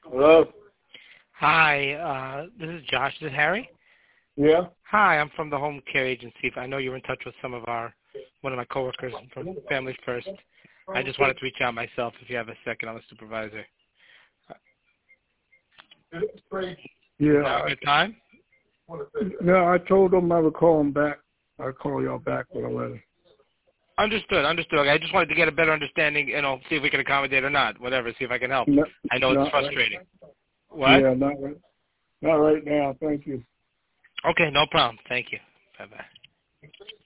Hello? Hi, this is Josh. Is it Harry? Yeah? Hi, I'm from the home care agency. I know you're in touch with one of my coworkers from Family First. I just wanted to reach out myself if you have a second. I'm a supervisor. Yeah. Now a good time? No, I told them I would call them back. I'll call y'all back with a letter. Understood. I just wanted to get a better understanding, see if we can accommodate or not, whatever, see if I can help. No, I know it's frustrating. What? Yeah, not right now. Thank you. Okay, no problem. Thank you. Bye-bye.